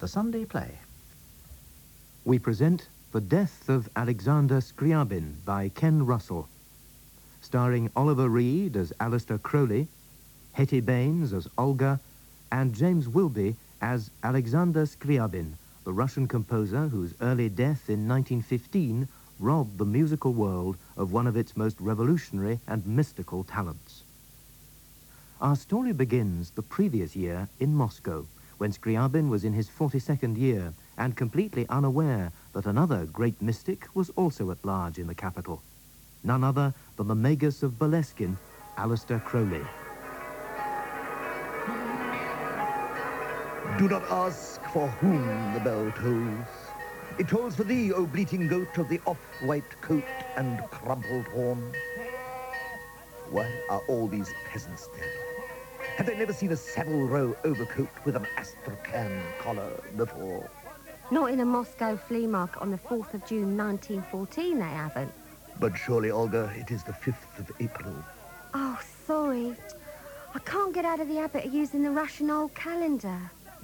the Sunday play. We present The Death of Alexander Scriabin by Ken Russell, starring Oliver Reed as Alistair Crowley, Hetty Baines as Olga, and James Wilby as Alexander Scriabin, the Russian composer whose early death in 1915 robbed the musical world of one of its most revolutionary and mystical talents. Our story begins the previous year in Moscow, when Scriabin was in his 42nd year and completely unaware that another great mystic was also at large in the capital. None other than the Magus of Boleskine, Alistair Crowley. Do not ask for whom the bell tolls. It tolls for thee, O bleating goat of the off-white coat and crumpled horn. Why are all these peasants dead? Have they never seen a Savile-Row overcoat with an Astrakhan collar before? Not in a Moscow flea market on the 4th of June 1914, they haven't. But surely, Olga, it is the 5th of April. Oh, sorry. I can't get out of the habit of using the Russian old calendar.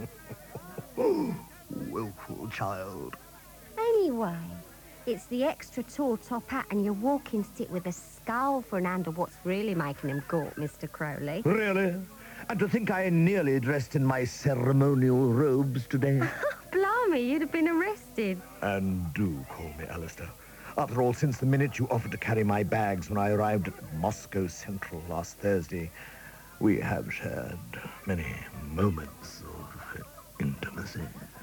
Willful child. Anyway, it's the extra tall top hat and your walking stick with a skull for an handle what's really making him gawk, Mr. Crowley. Really? And to think I nearly dressed in my ceremonial robes today. Blimey, you'd have been arrested. And do call me Alistair. After all, since the minute you offered to carry my bags when I arrived at Moscow Central last Thursday, we have shared many moments of intimacy.